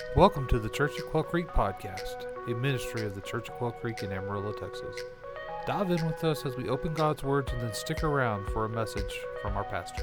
Welcome to the Church at Quail Creek podcast, a ministry of the Church at Quail Creek in Amarillo, Texas. Dive in with us as we open God's words and then stick around for a message from our pastor.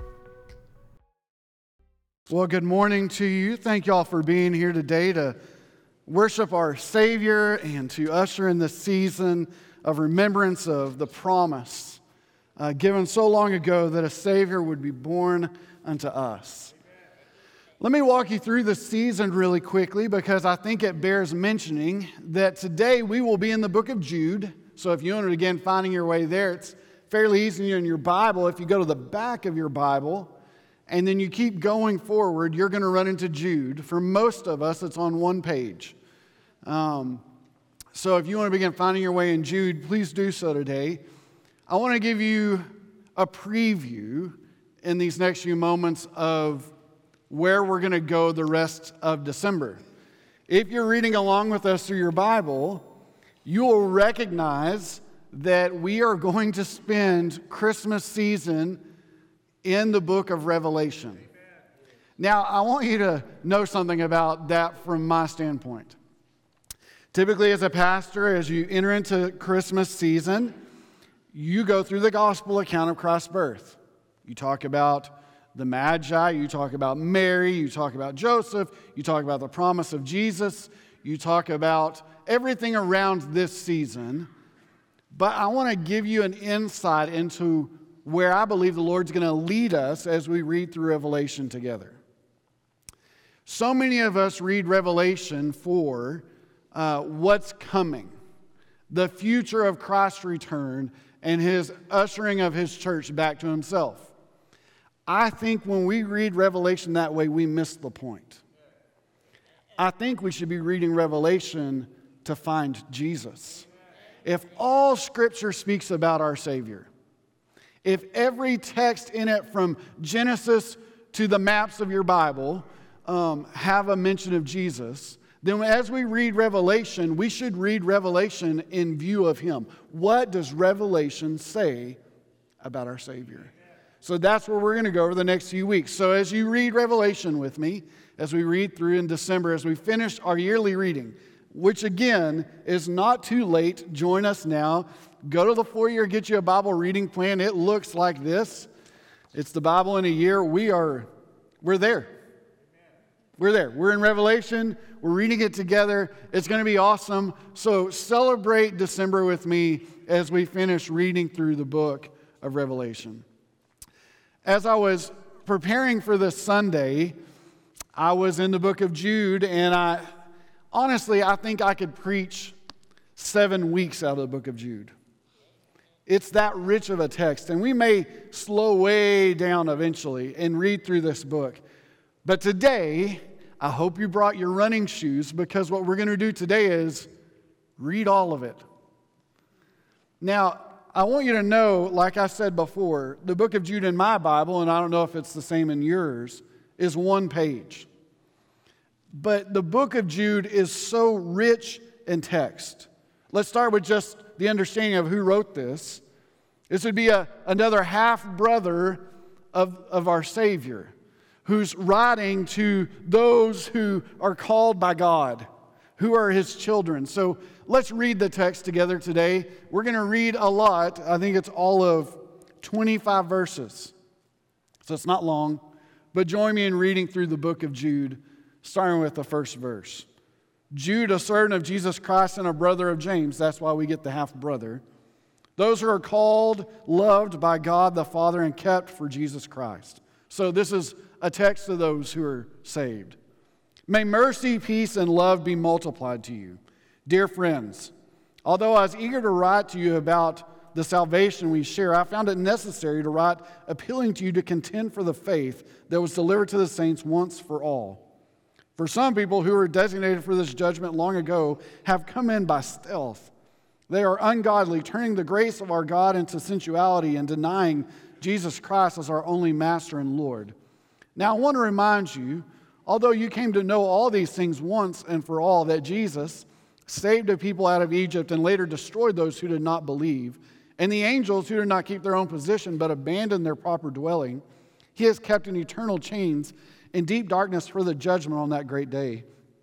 Well, good morning to you. Thank you all for being here today to worship our Savior and to usher in this season of remembrance of the promise given so long ago that a Savior would be born unto us. Let me walk you through the season really quickly because I think it bears mentioning that today we will be in the book of Jude. So if you want to again finding your way there, it's fairly easy in your Bible. If you go to the back of your Bible and then you keep going forward, you're going to run into Jude. For most of us, it's on one page. So if you want to begin finding your way in Jude, please do so today. I want to give you a preview in these next few moments of where we're going to go the rest of December. If you're reading along with us through your Bible, you will recognize that we are going to spend Christmas season in the book of Revelation. Now, I want you to know something about that from my standpoint. Typically, as a pastor, as you enter into Christmas season, you go through the gospel account of Christ's birth. You talk about the Magi, you talk about Mary, you talk about Joseph, you talk about the promise of Jesus, you talk about everything around this season. But I want to give you an insight into where I believe the Lord's going to lead us as we read through Revelation together. So many of us read Revelation for what's coming, the future of Christ's return and His ushering of His church back to Himself. I think when we read Revelation that way, we miss the point. I think we should be reading Revelation to find Jesus. If all Scripture speaks about our Savior, if every text in it from Genesis to the maps of your Bible have a mention of Jesus, then as we read Revelation, we should read Revelation in view of Him. What does Revelation say about our Savior? So that's where we're going to go over the next few weeks. So as you read Revelation with me, as we read through in December, as we finish our yearly reading, which again is not too late, join us now. Go to the foyer, get you a Bible reading plan. It looks like this. It's the Bible in a year. We're there. We're there. We're in Revelation. We're reading it together. It's going to be awesome. So celebrate December with me as we finish reading through the book of Revelation. As I was preparing for this Sunday, I was in the book of Jude, and I think I could preach 7 weeks out of the book of Jude. It's that rich of a text, and we may slow way down eventually and read through this book. But today, I hope you brought your running shoes, because what we're going to do today is read all of it. Now, I want you to know, like I said before, the book of Jude in my Bible, and I don't know if it's the same in yours, is one page. But the book of Jude is so rich in text. Let's start with just the understanding of who wrote this. This would be another half-brother of our Savior, who's writing to those who are called by God, who are His children. So let's read the text together today. We're going to read a lot. I think it's all of 25 verses. So it's not long. But join me in reading through the book of Jude, starting with the first verse. Jude, a servant of Jesus Christ and a brother of James. That's why we get the half-brother. Those who are called, loved by God the Father, and kept for Jesus Christ. So this is a text to those who are saved. May mercy, peace, and love be multiplied to you. Dear friends, although I was eager to write to you about the salvation we share, I found it necessary to write appealing to you to contend for the faith that was delivered to the saints once for all. For some people who were designated for this judgment long ago have come in by stealth. They are ungodly, turning the grace of our God into sensuality and denying Jesus Christ as our only Master and Lord. Now I want to remind you, although you came to know all these things once and for all, that Jesus saved a people out of Egypt and later destroyed those who did not believe, and the angels who did not keep their own position but abandoned their proper dwelling, He has kept in eternal chains in deep darkness for the judgment on that great day.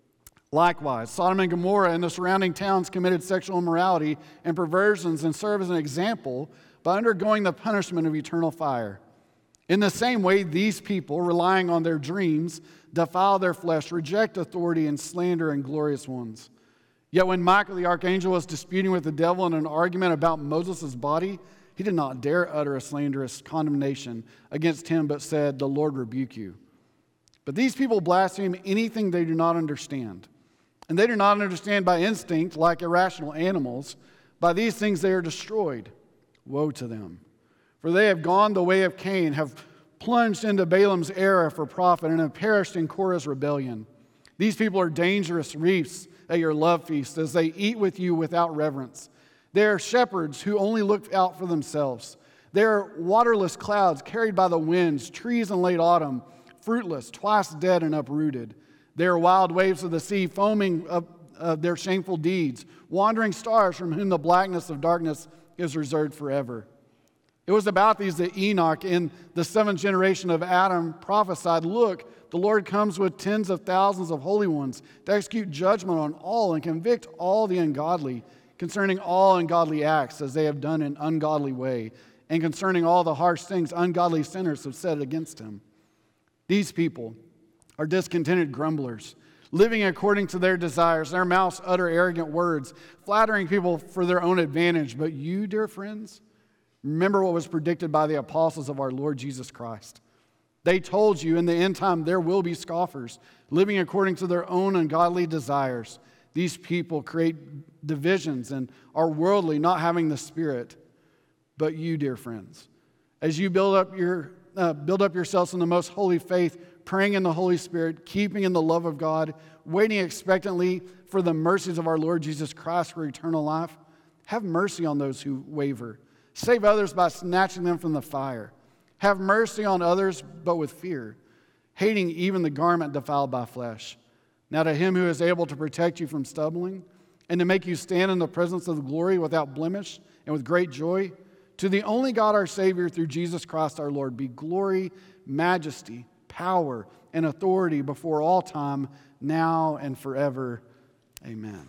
Likewise, Sodom and Gomorrah and the surrounding towns committed sexual immorality and perversions and serve as an example by undergoing the punishment of eternal fire. In the same way, these people, relying on their dreams, defile their flesh, reject authority, and slander and glorious ones. Yet when Michael the archangel was disputing with the devil in an argument about Moses' body, he did not dare utter a slanderous condemnation against him, but said, "The Lord rebuke you." But these people blaspheme anything they do not understand. And they do not understand by instinct like irrational animals. By these things they are destroyed. Woe to them. For they have gone the way of Cain, have plunged into Balaam's error for profit, and have perished in Korah's rebellion. These people are dangerous reefs at your love feast as they eat with you without reverence. They are shepherds who only look out for themselves. They are waterless clouds carried by the winds, trees in late autumn, fruitless, twice dead and uprooted. They are wild waves of the sea, foaming of their shameful deeds, wandering stars from whom the blackness of darkness is reserved forever. It was about these that Enoch, in the seventh generation of Adam, prophesied, "Look, the Lord comes with tens of thousands of holy ones to execute judgment on all and convict all the ungodly concerning all ungodly acts as they have done in ungodly way, and concerning all the harsh things ungodly sinners have said against him." These people are discontented grumblers, living according to their desires. Their mouths utter arrogant words, flattering people for their own advantage. But you, dear friends, remember what was predicted by the apostles of our Lord Jesus Christ. They told you in the end time there will be scoffers, living according to their own ungodly desires. These people create divisions and are worldly, not having the Spirit. But you, dear friends, as you build up yourselves in the most holy faith, praying in the Holy Spirit, keeping in the love of God, waiting expectantly for the mercies of our Lord Jesus Christ for eternal life, have mercy on those who waver. Save others by snatching them from the fire. Have mercy on others, but with fear, hating even the garment defiled by flesh. Now to him who is able to protect you from stumbling and to make you stand in the presence of the glory without blemish and with great joy, to the only God our Savior through Jesus Christ our Lord, be glory, majesty, power, and authority before all time, now and forever. Amen.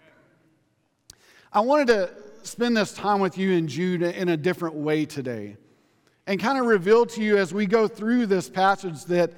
I wanted to spend this time with you in Jude in a different way today and kind of reveal to you as we go through this passage that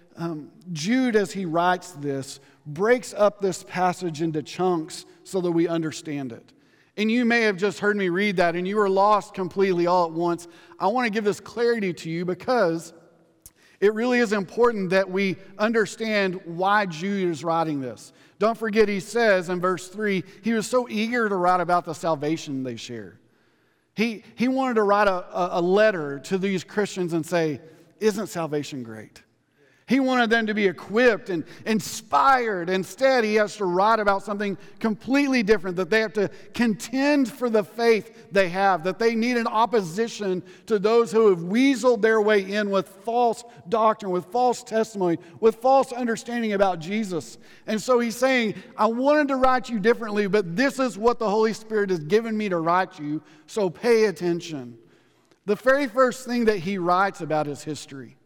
Jude, as he writes this, breaks up this passage into chunks so that we understand it. And you may have just heard me read that and you were lost completely all at once. I want to give this clarity to you because it really is important that we understand why Jude is writing this. Don't forget, he says in verse 3, he was so eager to write about the salvation they share. He wanted to write a letter to these Christians and say, "Isn't salvation great?" He wanted them to be equipped and inspired. Instead, he has to write about something completely different, that they have to contend for the faith they have, that they need an opposition to those who have weaseled their way in with false doctrine, with false testimony, with false understanding about Jesus. And so he's saying, I wanted to write you differently, but this is what the Holy Spirit has given me to write you, so pay attention. The very first thing that he writes about is history.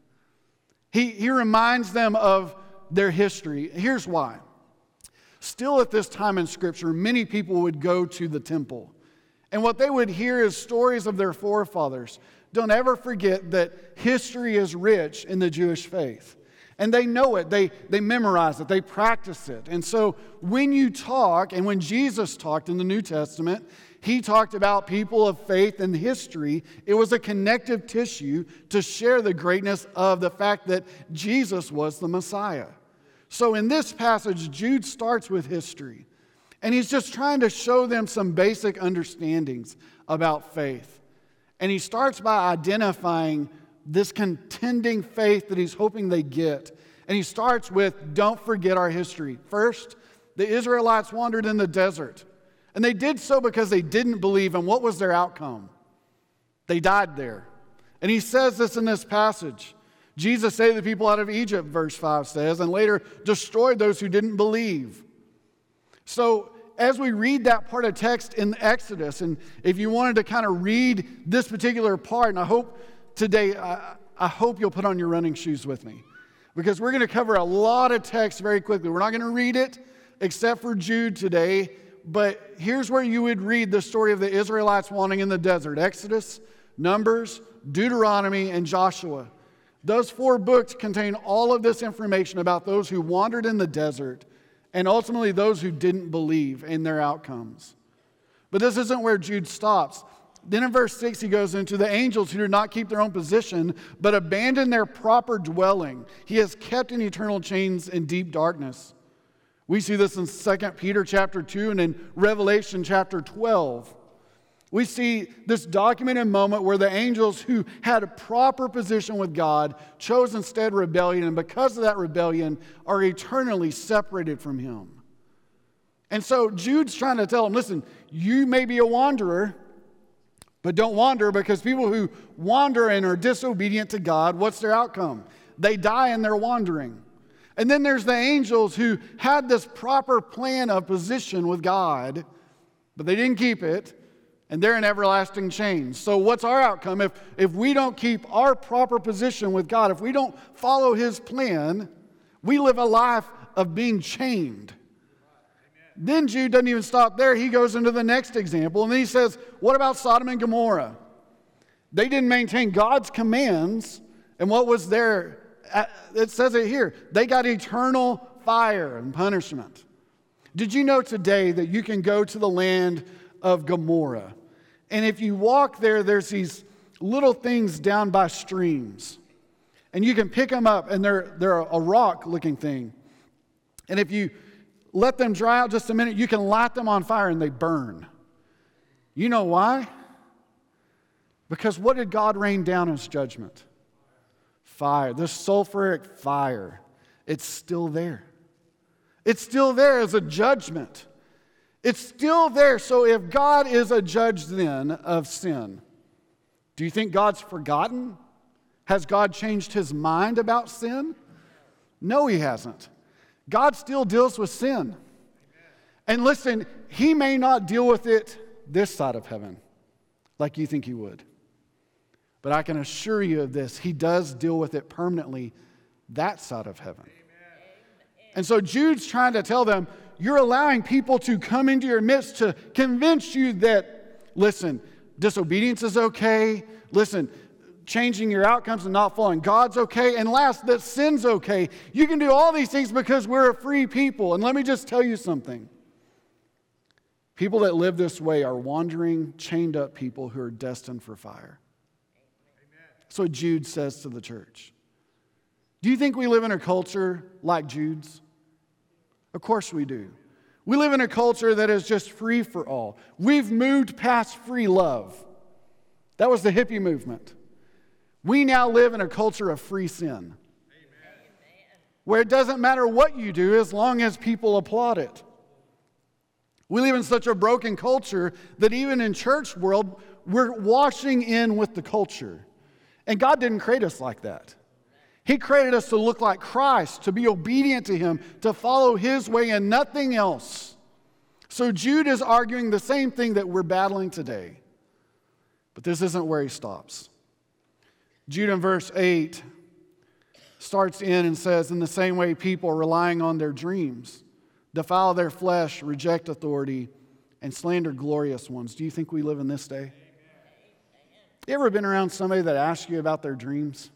He reminds them of their history. Here's why. Still at this time in Scripture, many people would go to the temple. And what they would hear is stories of their forefathers. Don't ever forget that history is rich in the Jewish faith. And they know it. They memorize it. They practice it. And so when you talk, and when Jesus talked in the New Testament, he talked about people of faith and history. It was a connective tissue to share the greatness of the fact that Jesus was the Messiah. So in this passage, Jude starts with history. And he's just trying to show them some basic understandings about faith. And he starts by identifying this contending faith that he's hoping they get. And he starts with, don't forget our history. First, the Israelites wandered in the desert. And they did so because they didn't believe. And what was their outcome? They died there. And he says this in this passage. Jesus saved the people out of Egypt, verse 5 says, and later destroyed those who didn't believe. So as we read that part of text in Exodus, and if you wanted to kind of read this particular part, and I hope today, I hope you'll put on your running shoes with me, because we're going to cover a lot of text very quickly. We're not going to read it. except for Jude today, but here's where you would read the story of the Israelites wandering in the desert: Exodus, Numbers, Deuteronomy, and Joshua. Those 4 books contain all of this information about those who wandered in the desert and ultimately those who didn't believe in their outcomes. But this isn't where Jude stops. Then in verse 6 he goes into the angels who did not keep their own position but abandoned their proper dwelling. He has kept in eternal chains in deep darkness. We see this in 2 Peter chapter 2 and in Revelation chapter 12. We see this documented moment where the angels who had a proper position with God chose instead rebellion, and because of that rebellion are eternally separated from Him. And so Jude's trying to tell them, listen, you may be a wanderer, but don't wander, because people who wander and are disobedient to God, what's their outcome? They die in their wandering. And then there's the angels who had this proper plan of position with God, but they didn't keep it. And they're in everlasting chains. So what's our outcome? If we don't keep our proper position with God, if we don't follow His plan, we live a life of being chained. Then Jude doesn't even stop there. He goes into the next example, and then he says, what about Sodom and Gomorrah? They didn't maintain God's commands, and what was there? It says it here. They got eternal fire and punishment. Did you know today that you can go to the land of Gomorrah? And if you walk there, there's these little things down by streams. And you can pick them up, and they're a rock-looking thing. And if you let them dry out just a minute, you can light them on fire, and they burn. You know why? Because what did God rain down as judgment? Fire. This sulfuric fire. It's still there. It's still there as a judgment. It's still there. So if God is a judge then of sin, do you think God's forgotten? Has God changed His mind about sin? No, He hasn't. God still deals with sin. And listen, He may not deal with it this side of heaven like you think He would. But I can assure you of this, He does deal with it permanently that side of heaven. And so Jude's trying to tell them, you're allowing people to come into your midst to convince you that, listen, disobedience is okay. Listen, changing your outcomes and not following God's okay. And last, that sin's okay. You can do all these things because we're a free people. And let me just tell you something. People that live this way are wandering, chained up people who are destined for fire. That's what Jude says to the church. Do you think we live in a culture like Jude's? Of course we do. We live in a culture that is just free for all. We've moved past free love. That was the hippie movement. We now live in a culture of free sin. Amen. Where it doesn't matter what you do as long as people applaud it. We live in such a broken culture that even in church world, we're washing in with the culture. And God didn't create us like that. He created us to look like Christ, to be obedient to Him, to follow His way and nothing else. So Jude is arguing the same thing that we're battling today. But this isn't where he stops. Jude in verse 8 starts in and says, in the same way people are relying on their dreams, defile their flesh, reject authority, and slander glorious ones. Do you think we live in this day? You ever been around somebody that asks you about their dreams?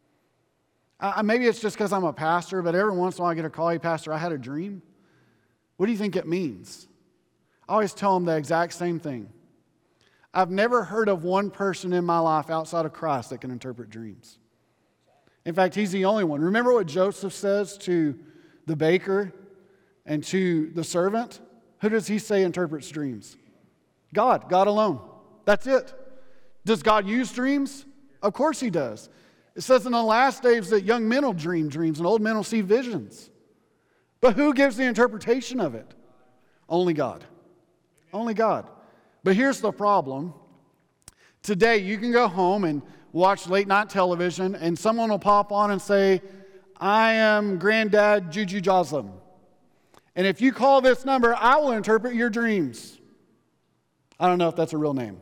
Maybe it's just because I'm a pastor, but every once in a while I get a call, hey, Pastor, I had a dream. What do you think it means? I always tell them the exact same thing. I've never heard of one person in my life outside of Christ that can interpret dreams. In fact, he's the only one. Remember what Joseph says to the baker and to the servant? Who does he say interprets dreams? God alone. That's it. Does God use dreams? Of course He does. It says in the last days that young men will dream dreams and old men will see visions. But who gives the interpretation of it? Only God. Only God. But here's the problem. Today you can go home and watch late night television and someone will pop on and say, I am Granddad Juju Joslin. And if you call this number, I will interpret your dreams. I don't know if that's a real name.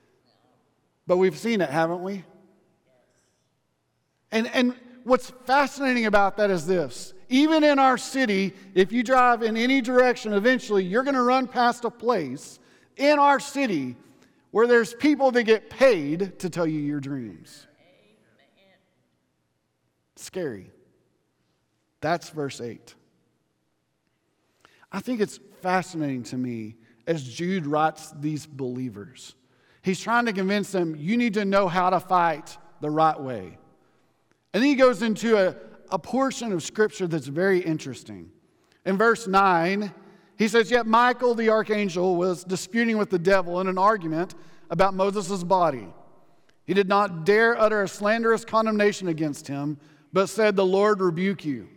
But we've seen it, haven't we? And what's fascinating about that is this. Even in our city, if you drive in any direction, eventually you're going to run past a place in our city where there's people that get paid to tell you your dreams. Amen. Scary. That's verse 8. I think it's fascinating to me as Jude writes these believers. He's trying to convince them, you need to know how to fight the right way. And then he goes into a portion of Scripture that's very interesting. In verse 9, he says, yet Michael the archangel was disputing with the devil in an argument about Moses' body. He did not dare utter a slanderous condemnation against him, but said, the Lord rebuke you.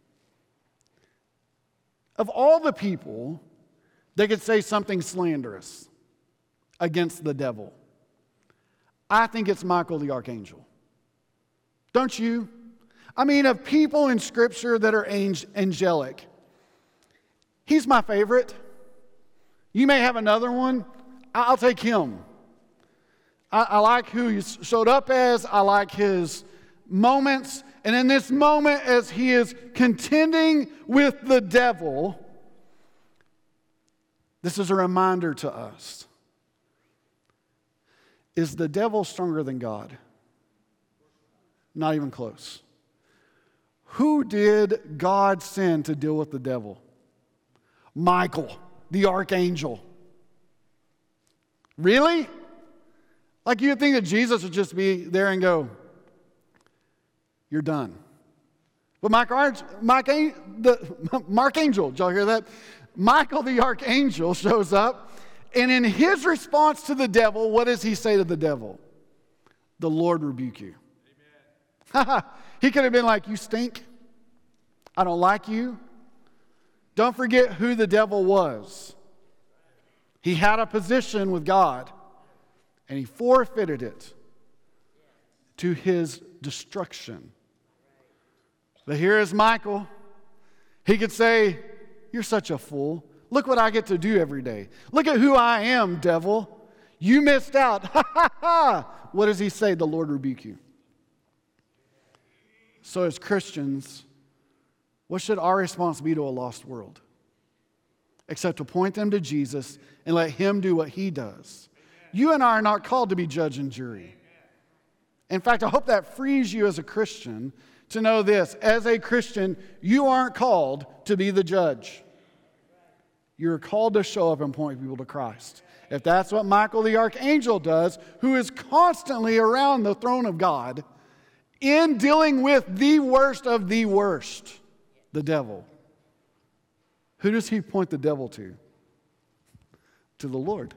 Of all the people that could say something slanderous against the devil, I think it's Michael the archangel. Don't you? I mean, of people in Scripture that are angelic, he's my favorite. You may have another one. I'll take him. I like who he showed up as. I like his moments. And in this moment, as he is contending with the devil, this is a reminder to us. Is the devil stronger than God? Not even close. Who did God send to deal with the devil? Michael, the archangel. Really? Like you'd think that Jesus would just be there and go, you're done. But Mark Angel, did y'all hear that? Michael the archangel shows up, and in his response to the devil, what does he say to the devil? The Lord rebuke you. Amen. He could have been like, you stink. I don't like you. Don't forget who the devil was. He had a position with God, and he forfeited it to his destruction. But here is Michael. He could say, you're such a fool. Look what I get to do every day. Look at who I am, devil. You missed out. Ha ha ha. What does he say? The Lord rebuke you. So as Christians, what should our response be to a lost world? Except to point them to Jesus and let him do what he does. You and I are not called to be judge and jury. In fact, I hope that frees you as a Christian to know this. As a Christian, you aren't called to be the judge. You're called to show up and point people to Christ. If that's what Michael the archangel does, who is constantly around the throne of God, in dealing with the worst of the worst, the devil. Who does he point the devil to? To the Lord.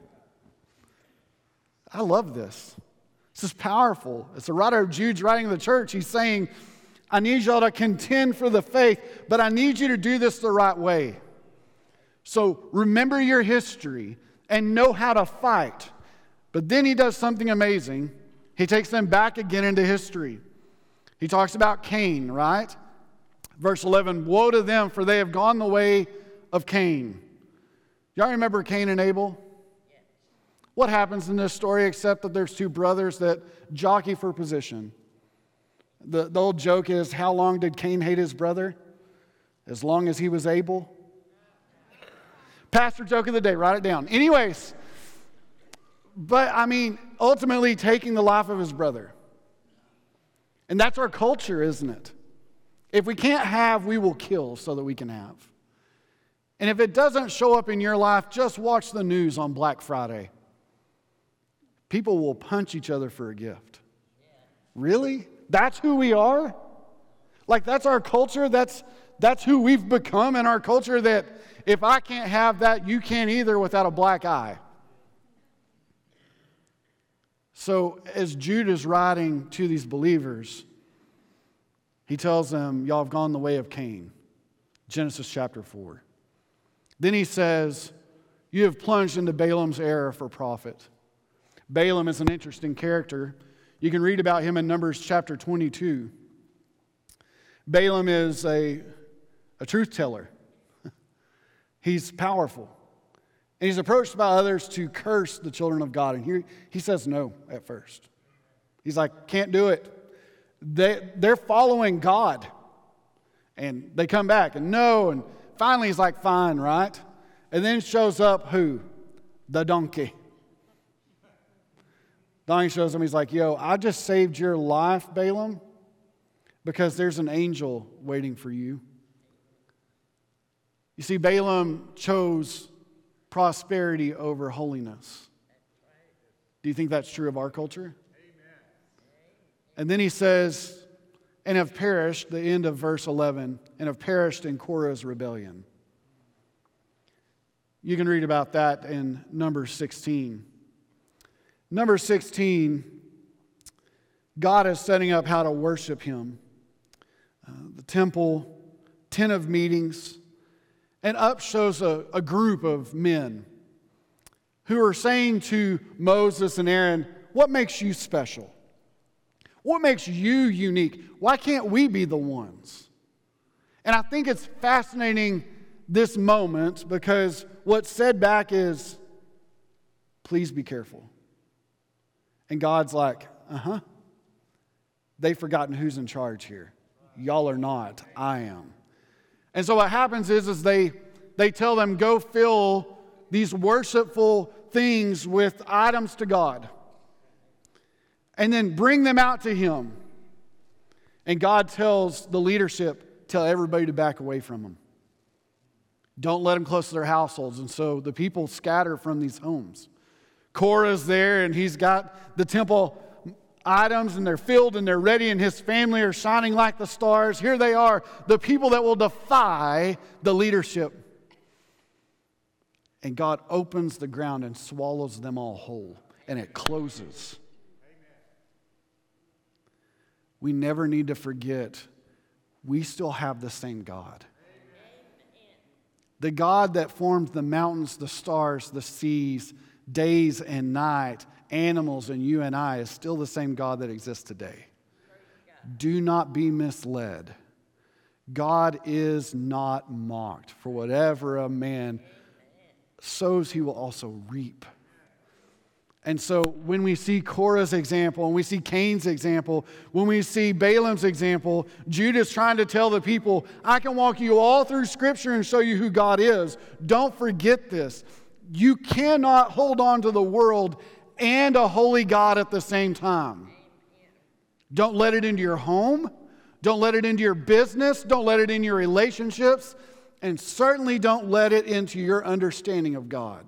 I love this. This is powerful. It's the writer of Jude's writing to the church. He's saying, I need y'all to contend for the faith, but I need you to do this the right way. So remember your history and know how to fight. But then he does something amazing. He takes them back again into history. He talks about Cain, right? Verse 11, woe to them, for they have gone the way of Cain. Y'all remember Cain and Abel? Yes. What happens in this story except that there's two brothers that jockey for position? The old joke is, how long did Cain hate his brother? As long as he was able. Pastor joke of the day, write it down. Anyways, but I mean, ultimately taking the life of his brother. And that's our culture, isn't it? If we can't have, we will kill so that we can have. And if it doesn't show up in your life, just watch the news on Black Friday. People will punch each other for a gift. Really? That's who we are? Like that's our culture? That's who we've become in our culture, that if I can't have that, you can't either without a black eye. So as Jude is writing to these believers, he tells them, y'all have gone the way of Cain. Genesis chapter 4. Then he says, you have plunged into Balaam's error for profit. Balaam is an interesting character. You can read about him in Numbers chapter 22. Balaam is a truth teller. He's powerful. And he's approached by others to curse the children of God. And he says no at first. He's like, can't do it. They're following God. And they come back and no, and finally he's like, fine, right? And then shows up who? The donkey. Donkey shows him, he's like, yo, I just saved your life, Balaam, because there's an angel waiting for you. You see, Balaam chose prosperity over holiness. Do you think that's true of our culture? Amen. And then he says, and have perished, the end of verse 11, and have perished in Korah's rebellion. You can read about that in Numbers 16. Numbers 16, God is setting up how to worship Him. The temple, tent of meetings, and up shows a group of men who are saying to Moses and Aaron, what makes you special? What makes you unique? Why can't we be the ones? And I think it's fascinating this moment because what's said back is, please be careful. And God's like, they've forgotten who's in charge here. Y'all are not, I am. And so what happens is they tell them, go fill these worshipful things with items to God. And then bring them out to Him. And God tells the leadership, tell everybody to back away from them. Don't let them close to their households. And so the people scatter from these homes. Korah's there, and he's got the temple items, and they're filled, and they're ready, and his family are shining like the stars. Here they are, the people that will defy the leadership. And God opens the ground and swallows them all whole, and it closes. We never need to forget, we still have the same God. The God that formed the mountains, the stars, the seas, days and night, animals, and you and I is still the same God that exists today. Do not be misled. God is not mocked. For whatever a man sows, he will also reap. And so when we see Korah's example, and we see Cain's example, when we see Balaam's example, Judah's trying to tell the people, I can walk you all through Scripture and show you who God is. Don't forget this. You cannot hold on to the world and a holy God at the same time. Don't let it into your home. Don't let it into your business. Don't let it into your relationships. And certainly don't let it into your understanding of God.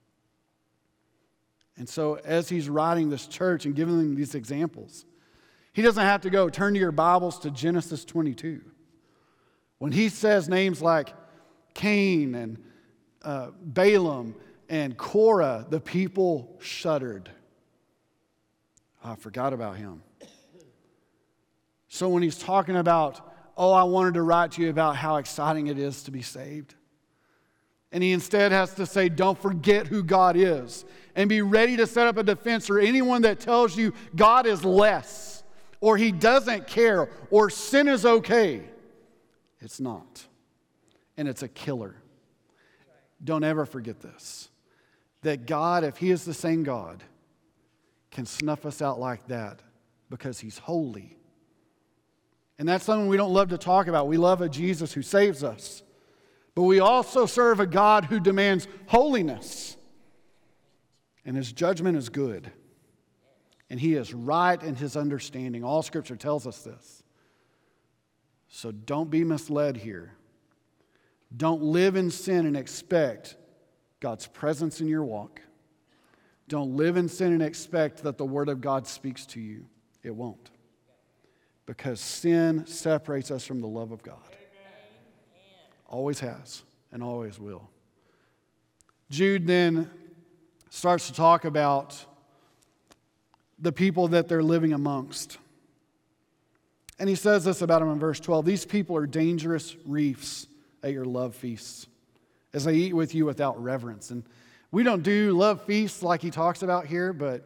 And so as he's writing this church and giving them these examples, he doesn't have to go turn to your Bibles to Genesis 22. When he says names like Cain and Balaam and Korah, the people shuddered. I forgot about him. So when he's talking about, I wanted to write to you about how exciting it is to be saved. And he instead has to say, don't forget who God is. And be ready to set up a defense for anyone that tells you God is less, or He doesn't care, or sin is okay. It's not. And it's a killer. Don't ever forget this. That God, if He is the same God, can snuff us out like that because He's holy. And that's something we don't love to talk about. We love a Jesus who saves us. But we also serve a God who demands holiness. And His judgment is good. And He is right in His understanding. All Scripture tells us this. So don't be misled here. Don't live in sin and expect God's presence in your walk. Don't live in sin and expect that the Word of God speaks to you. It won't. Because sin separates us from the love of God. Always has and always will. Jude then starts to talk about the people that they're living amongst. And he says this about them in verse 12. These people are dangerous reefs at your love feasts, as they eat with you without reverence. And we don't do love feasts like he talks about here, but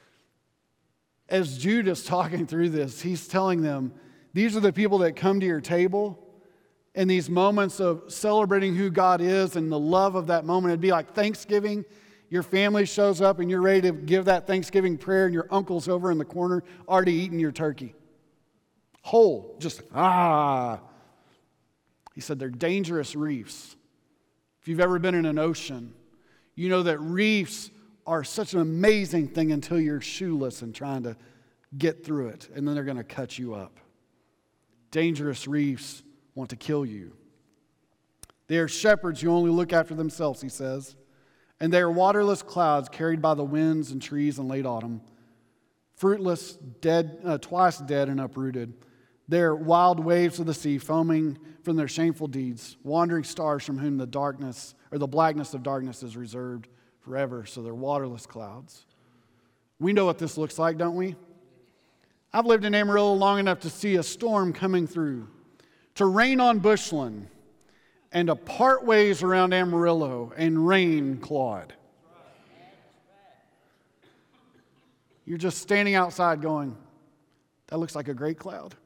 as Jude is talking through this, he's telling them, these are the people that come to your table. In these moments of celebrating who God is and the love of that moment, it'd be like Thanksgiving. Your family shows up and you're ready to give that Thanksgiving prayer, and your uncle's over in the corner already eating your turkey. Whole, just He said they're dangerous reefs. If you've ever been in an ocean, you know that reefs are such an amazing thing until you're shoeless and trying to get through it, and then they're going to cut you up. Dangerous reefs want to kill you. They are shepherds who only look after themselves, he says. And they are waterless clouds carried by the winds and trees in late autumn. Fruitless, dead, twice dead and uprooted. They are wild waves of the sea, foaming from their shameful deeds. Wandering stars from whom the darkness, or the blackness of darkness is reserved forever. So they're waterless clouds. We know what this looks like, don't we? I've lived in Amarillo long enough to see a storm coming through, to rain on Bushland, and to part ways around Amarillo and rain Claude. You're just standing outside going, that looks like a great cloud.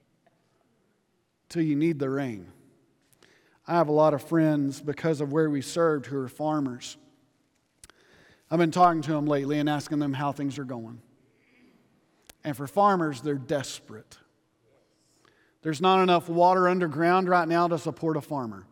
Till you need the rain. I have a lot of friends because of where we served who are farmers. I've been talking to them lately and asking them how things are going. And for farmers, they're desperate. There's not enough water underground right now to support a farmer.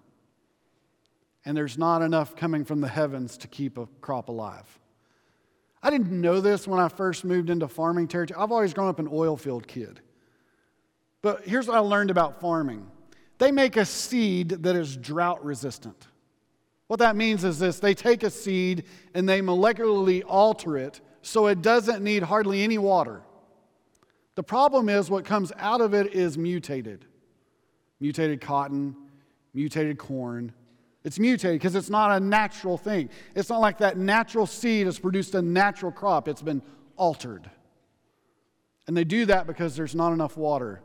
And there's not enough coming from the heavens to keep a crop alive. I didn't know this when I first moved into farming territory. I've always grown up an oil field kid. But here's what I learned about farming. They make a seed that is drought resistant. What that means is this: they take a seed and they molecularly alter it so it doesn't need hardly any water. The problem is what comes out of it is mutated. Mutated cotton, mutated corn. It's mutated because it's not a natural thing. It's not like that natural seed has produced a natural crop. It's been altered. And they do that because there's not enough water.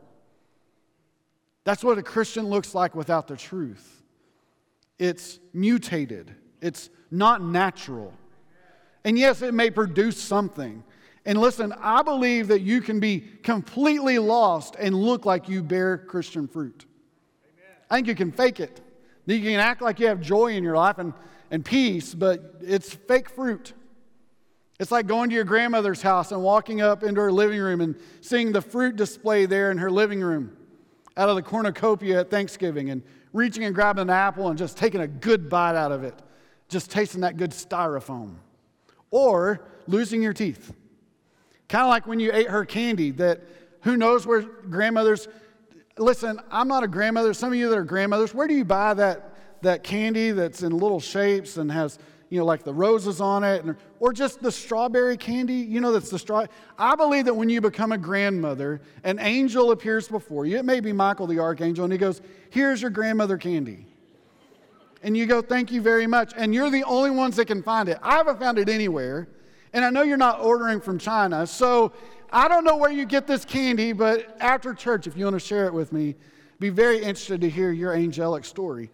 That's what a Christian looks like without the truth. It's mutated. It's not natural. And yes, it may produce something. And listen, I believe that you can be completely lost and look like you bear Christian fruit. Amen. I think you can fake it. You can act like you have joy in your life and peace, but it's fake fruit. It's like going to your grandmother's house and walking up into her living room and seeing the fruit display there in her living room out of the cornucopia at Thanksgiving, and reaching and grabbing an apple and just taking a good bite out of it, just tasting that good styrofoam. Or losing your teeth. Kind of like when you ate her candy that who knows where grandmothers... Listen, I'm not a grandmother. Some of you that are grandmothers, where do you buy that candy that's in little shapes and has, like the roses on it, or just the strawberry candy? That's the straw. I believe that when you become a grandmother, an angel appears before you. It may be Michael the archangel, and he goes, "Here's your grandmother candy." And you go, "Thank you very much." And you're the only ones that can find it. I haven't found it anywhere. And I know you're not ordering from China, so I don't know where you get this candy, but after church, if you want to share it with me, be very interested to hear your angelic story.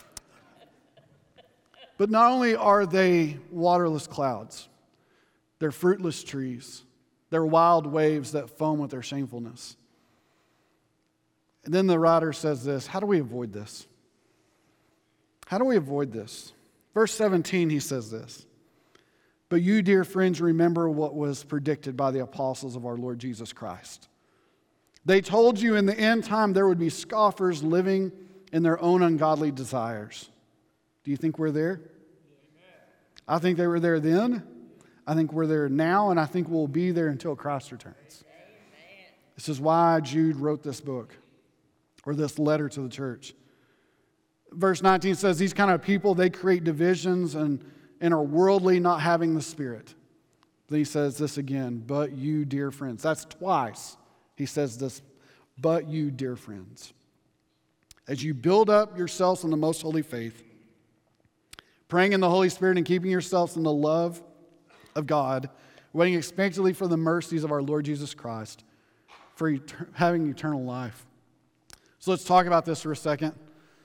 But not only are they waterless clouds, they're fruitless trees. They're wild waves that foam with their shamefulness. And then the writer says this: how do we avoid this? How do we avoid this? Verse 17, he says this: "But you, dear friends, remember what was predicted by the apostles of our Lord Jesus Christ. They told you in the end time there would be scoffers living in their own ungodly desires." Do you think we're there? Amen. I think they were there then. I think we're there now, and I think we'll be there until Christ returns. Amen. This is why Jude wrote this book, or this letter to the church. Verse 19 says these kind of people, they create divisions and are worldly, not having the Spirit. Then he says this again: "But you, dear friends." That's twice he says this: "But you, dear friends, as you build up yourselves in the most holy faith, praying in the Holy Spirit and keeping yourselves in the love of God, waiting expectantly for the mercies of our Lord Jesus Christ, for having eternal life." So let's talk about this for a second.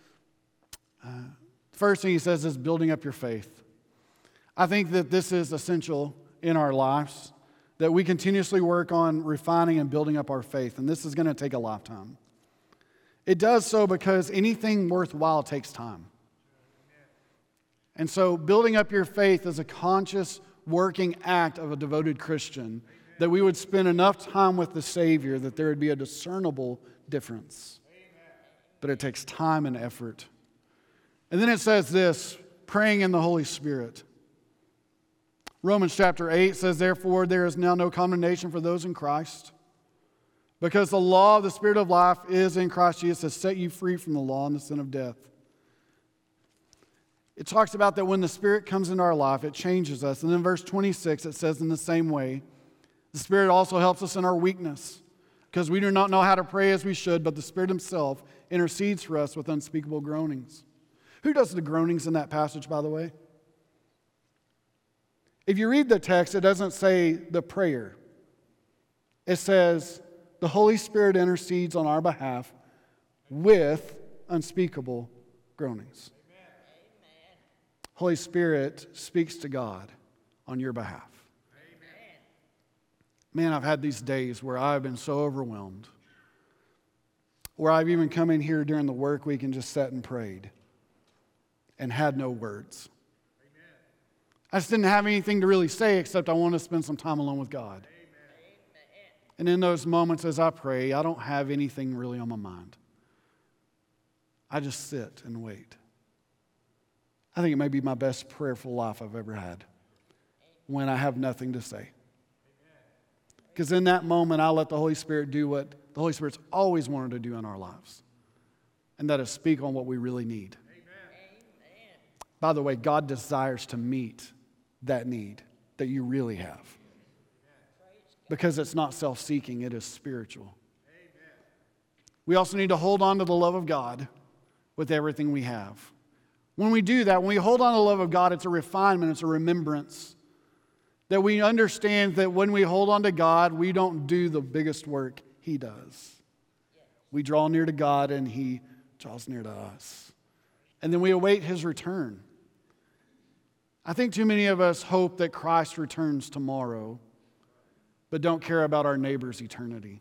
First thing he says is building up your faith. I think that this is essential in our lives, that we continuously work on refining and building up our faith, and this is going to take a lifetime. It does so because anything worthwhile takes time. And so building up your faith is a conscious working act of a devoted Christian, that we would spend enough time with the Savior that there would be a discernible difference. but it takes time and effort. And then it says this, praying in the Holy Spirit. Romans chapter 8 says, therefore, there is now no condemnation for those in Christ, because the law of the Spirit of life is in Christ Jesus has set you free from the law and the sin of death. It talks about that when the Spirit comes into our life, it changes us. And in verse 26, it says in the same way, the Spirit also helps us in our weakness, because we do not know how to pray as we should, but the Spirit Himself intercedes for us with unspeakable groanings. Who does the groanings in that passage, by the way? If you read the text, it doesn't say the prayer. It says the Holy Spirit intercedes on our behalf with unspeakable groanings. Amen. Holy Spirit speaks to God on your behalf. Amen. Man, I've had these days where I've been so overwhelmed, where I've even come in here during the work week and just sat and prayed and had no words. I just didn't have anything to really say except I want to spend some time alone with God. Amen. And in those moments as I pray, I don't have anything really on my mind. I just sit and wait. I think it may be my best prayerful life I've ever had when I have nothing to say. Because in that moment, I let the Holy Spirit do what the Holy Spirit's always wanted to do in our lives, and that is speak on what we really need. Amen. By the way, God desires to meet that need that you really have. Because it's not self-seeking, it is spiritual. We also need to hold on to the love of God with everything we have. When we do that, when we hold on to the love of God, it's a refinement, it's a remembrance. That we understand that when we hold on to God, we don't do the biggest work He does. We draw near to God and He draws near to us. And then we await His return. I think too many of us hope that Christ returns tomorrow, but don't care about our neighbor's eternity.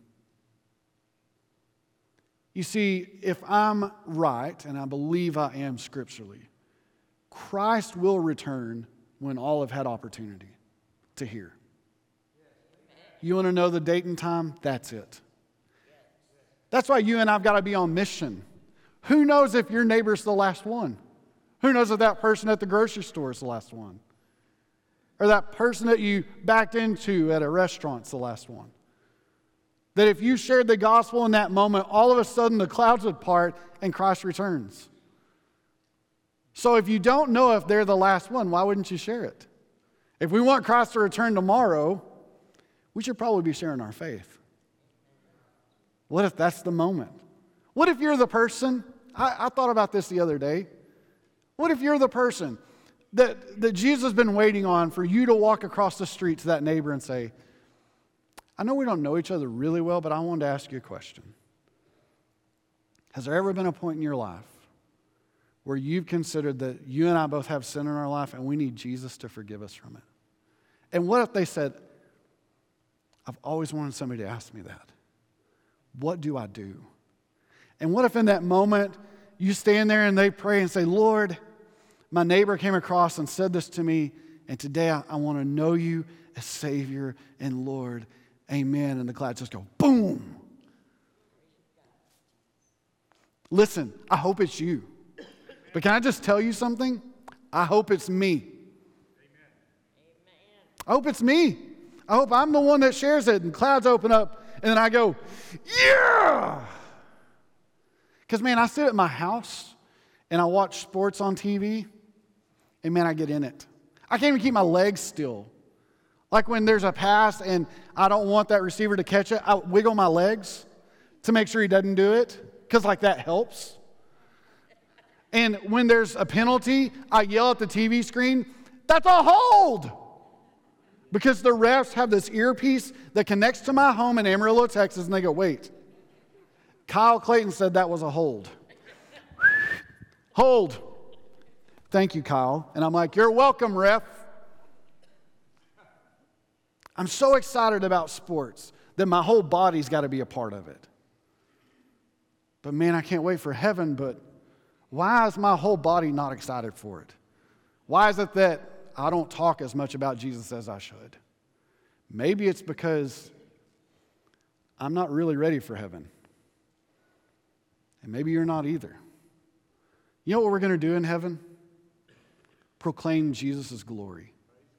You see, if I'm right, and I believe I am scripturally, Christ will return when all have had opportunity to hear. You want to know the date and time? That's it. That's why you and I've got to be on mission. Who knows if your neighbor's the last one? Who knows if that person at the grocery store is the last one? Or that person that you backed into at a restaurant's the last one? That if you shared the gospel in that moment, all of a sudden the clouds would part and Christ returns. So if you don't know if they're the last one, why wouldn't you share it? If we want Christ to return tomorrow, we should probably be sharing our faith. What if that's the moment? What if you're the person? I thought about this the other day. What if you're the person that Jesus has been waiting on for you to walk across the street to that neighbor and say, I know we don't know each other really well, but I wanted to ask you a question. Has there ever been a point in your life where you've considered that you and I both have sin in our life and we need Jesus to forgive us from it? And what if they said, I've always wanted somebody to ask me that. What do I do? And what if in that moment you stand there and they pray and say, Lord, my neighbor came across and said this to me, and today I want to know you as Savior and Lord. Amen. And the clouds just go, boom. Listen, I hope it's you. But can I just tell you something? I hope it's me. Amen. I hope it's me. I hope I'm the one that shares it and clouds open up and then I go, yeah! Because, man, I sit at my house and I watch sports on TV and, man, I get in it. I can't even keep my legs still. Like when there's a pass and I don't want that receiver to catch it, I wiggle my legs to make sure he doesn't do it because, like, that helps. And when there's a penalty, I yell at the TV screen, that's a hold! Because the refs have this earpiece that connects to my home in Amarillo, Texas, and they go, wait, Kyle Clayton said that was a hold. Hold. Thank you, Kyle. And I'm like, you're welcome, ref. I'm so excited about sports that my whole body's got to be a part of it. But man, I can't wait for heaven, but why is my whole body not excited for it? Why is it that I don't talk as much about Jesus as I should? Maybe it's because I'm not really ready for heaven. And maybe you're not either. You know what we're going to do in heaven? Proclaim Jesus' glory.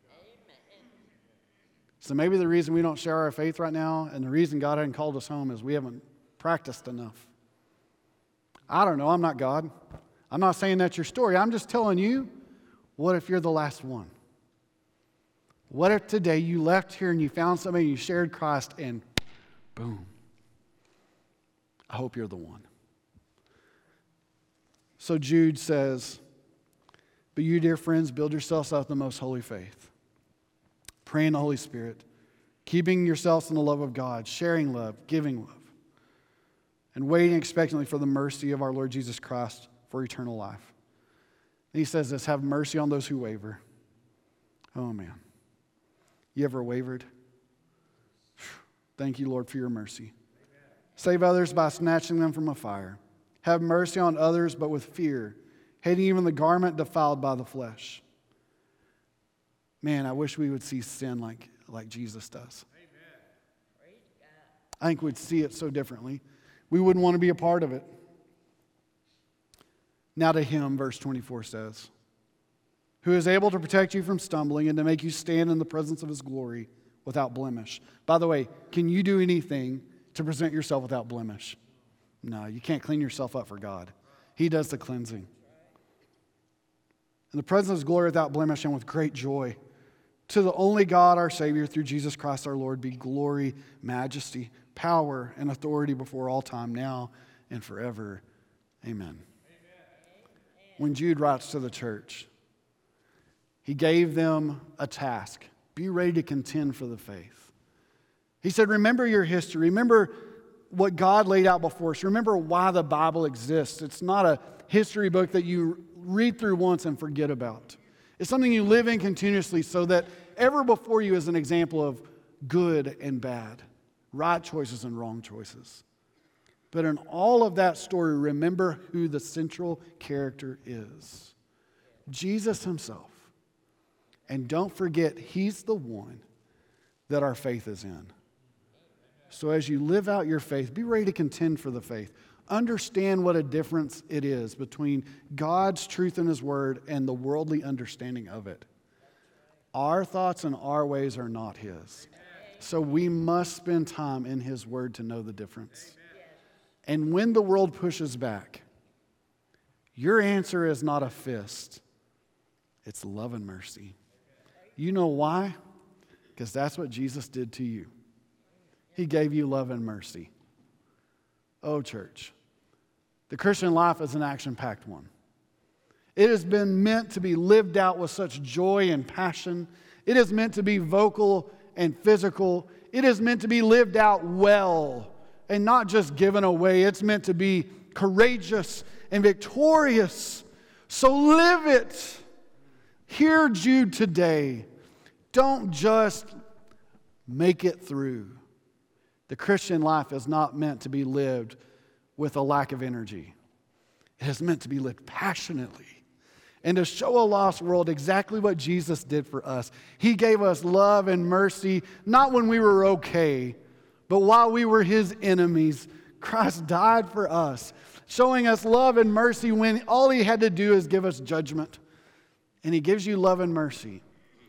So maybe the reason we don't share our faith right now and the reason God hasn't called us home is we haven't practiced enough. I don't know. I'm not God. I'm not saying that's your story. I'm just telling you, what if you're the last one? What if today you left here and you found somebody and you shared Christ and boom. I hope you're the one. So Jude says, but you, dear friends, build yourselves up in the most holy faith. Pray in the Holy Spirit, keeping yourselves in the love of God, sharing love, giving love, and waiting expectantly for the mercy of our Lord Jesus Christ for eternal life. And he says this, have mercy on those who waver. Oh man, you ever wavered? Thank you, Lord, for your mercy. Save others by snatching them from a fire. Have mercy on others, but with fear, hating even the garment defiled by the flesh. Man, I wish we would see sin like Jesus does. I think we'd see it so differently. We wouldn't want to be a part of it. Now to him, verse 24 says, who is able to protect you from stumbling and to make you stand in the presence of his glory without blemish. By the way, can you do anything to present yourself without blemish? No, you can't clean yourself up for God. He does the cleansing. In the presence of his glory without blemish and with great joy. To the only God, our Savior, through Jesus Christ our Lord, be glory, majesty, power, and authority before all time, now and forever. Amen. When Jude writes to the church, he gave them a task. Be ready to contend for the faith. He said, remember your history. Remember what God laid out before us. Remember why the Bible exists. It's not a history book that you read through once and forget about. It's something you live in continuously so that ever before you is an example of good and bad, right choices and wrong choices. But in all of that story, remember who the central character is. Jesus himself. And don't forget, he's the one that our faith is in. So as you live out your faith, be ready to contend for the faith. Understand what a difference it is between God's truth in his word and the worldly understanding of it. Our thoughts and our ways are not his. So we must spend time in his word to know the difference. And when the world pushes back, your answer is not a fist. It's love and mercy. You know why? Because that's what Jesus did to you. He gave you love and mercy. Oh, church, the Christian life is an action-packed one. It has been meant to be lived out with such joy and passion. It is meant to be vocal and physical. It is meant to be lived out well and not just given away. It's meant to be courageous and victorious. So live it. Hear Jude today. Don't just make it through. The Christian life is not meant to be lived with a lack of energy. It is meant to be lived passionately and to show a lost world exactly what Jesus did for us. He gave us love and mercy, not when we were okay, but while we were his enemies. Christ died for us, showing us love and mercy when all he had to do is give us judgment. And he gives you love and mercy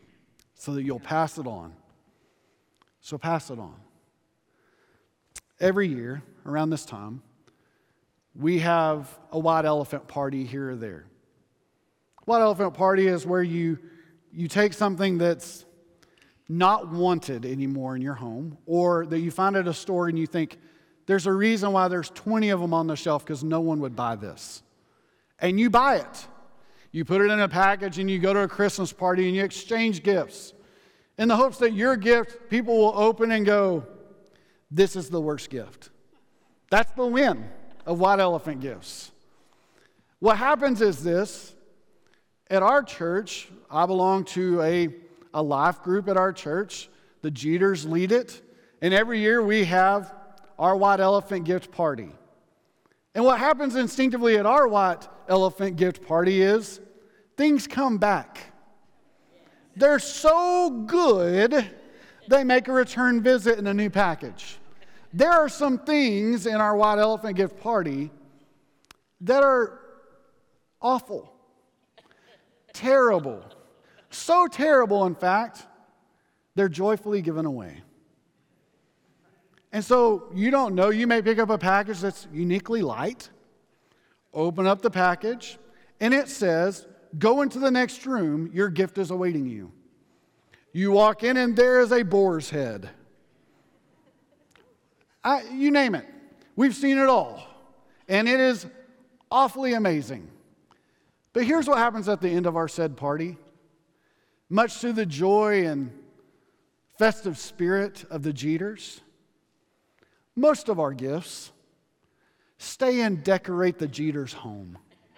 so that you'll pass it on. So pass it on. Every year, around this time, we have a white elephant party here or there. White elephant party is where you take something that's not wanted anymore in your home, or that you find at a store and you think, there's a reason why there's 20 of them on the shelf because no one would buy this. And you buy it. You put it in a package and you go to a Christmas party and you exchange gifts in the hopes that your gift people will open and go, this is the worst gift. That's the win of white elephant gifts. What happens is this. At our church, I belong to a life group at our church. The Jeters lead it. And every year we have our white elephant gift party. And what happens instinctively at our white elephant gift party is things come back. They're so good, they make a return visit in a new package. There are some things in our white elephant gift party that are awful, terrible, so terrible, in fact, they're joyfully given away. And so you don't know, you may pick up a package that's uniquely light, open up the package, and it says, go into the next room, your gift is awaiting you. You walk in and there is a boar's head. You name it. We've seen it all. And it is awfully amazing. But here's what happens at the end of our said party. Much to the joy and festive spirit of the Jeters, most of our gifts stay and decorate the Jeters' home.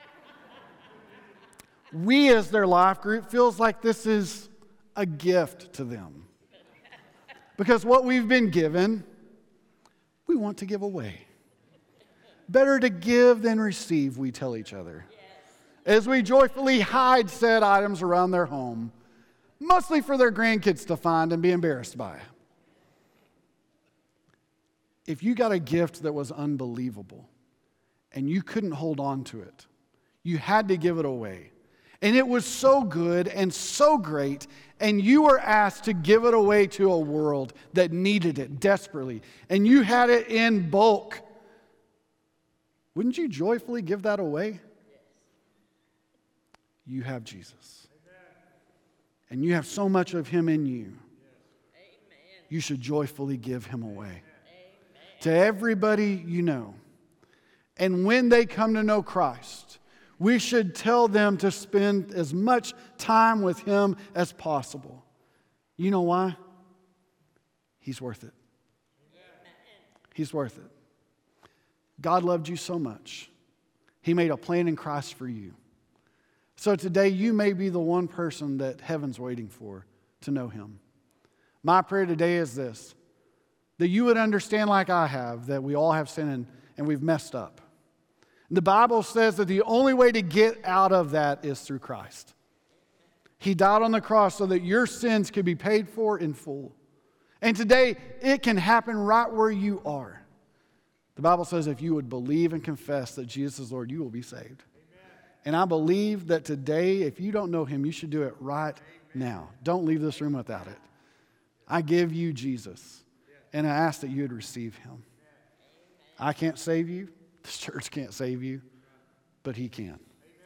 We, as their life group, feels like this is a gift to them. Because what we've been given, we want to give away. Better to give than receive, we tell each other. As we joyfully hide said items around their home, mostly for their grandkids to find and be embarrassed by. If you got a gift that was unbelievable and you couldn't hold on to it, you had to give it away. And it was so good and so great, and you were asked to give it away to a world that needed it desperately, and you had it in bulk. Wouldn't you joyfully give that away? You have Jesus. And you have so much of Him in you. You should joyfully give Him away. To everybody you know. And when they come to know Christ, we should tell them to spend as much time with Him as possible. You know why? He's worth it. He's worth it. God loved you so much. He made a plan in Christ for you. So today you may be the one person that heaven's waiting for to know Him. My prayer today is this, that you would understand like I have, that we all have sinned and we've messed up. The Bible says that the only way to get out of that is through Christ. He died on the cross so that your sins could be paid for in full. And today it can happen right where you are. The Bible says if you would believe and confess that Jesus is Lord, you will be saved. And I believe that today, if you don't know Him, you should do it right now. Don't leave this room without it. I give you Jesus, and I ask that you would receive Him. I can't save you. This church can't save you, but He can.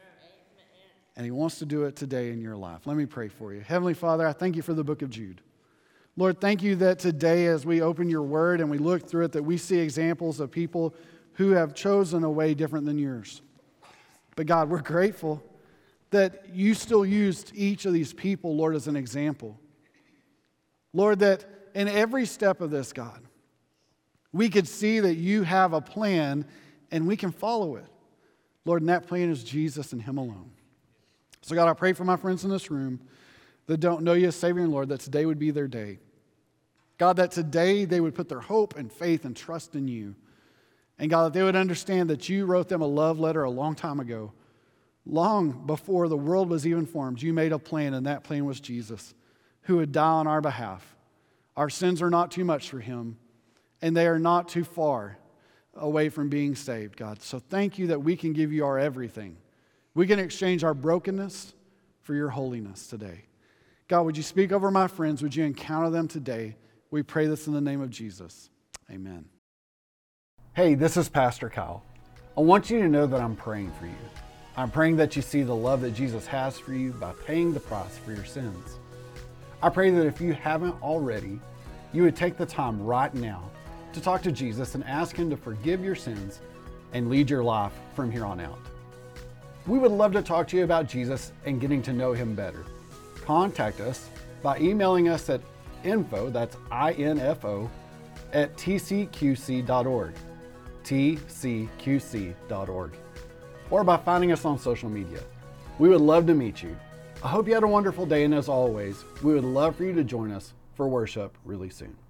And He wants to do it today in your life. Let me pray for you. Heavenly Father, I thank you for the book of Jude. Lord, thank you that today as we open your word and we look through it, that we see examples of people who have chosen a way different than yours. But God, we're grateful that you still used each of these people, Lord, as an example. Lord, that in every step of this, God, we could see that you have a plan and we can follow it. Lord, and that plan is Jesus and Him alone. So God, I pray for my friends in this room that don't know you as Savior and Lord, that today would be their day. God, that today they would put their hope and faith and trust in you. And God, that they would understand that you wrote them a love letter a long time ago. Long before the world was even formed, you made a plan, and that plan was Jesus, who would die on our behalf. Our sins are not too much for Him, and they are not too far away from being saved, God. So thank you that we can give you our everything. We can exchange our brokenness for your holiness today. God, would you speak over my friends? Would you encounter them today? We pray this in the name of Jesus. Amen. Hey, this is Pastor Kyle. I want you to know that I'm praying for you. I'm praying that you see the love that Jesus has for you by paying the price for your sins. I pray that if you haven't already, you would take the time right now to talk to Jesus and ask Him to forgive your sins and lead your life from here on out. We would love to talk to you about Jesus and getting to know Him better. Contact us by emailing us at info, that's info, at tcqc.org. tcqc.org, or by finding us on social media. We would love to meet you. I hope you had a wonderful day, and as always, we would love for you to join us for worship really soon.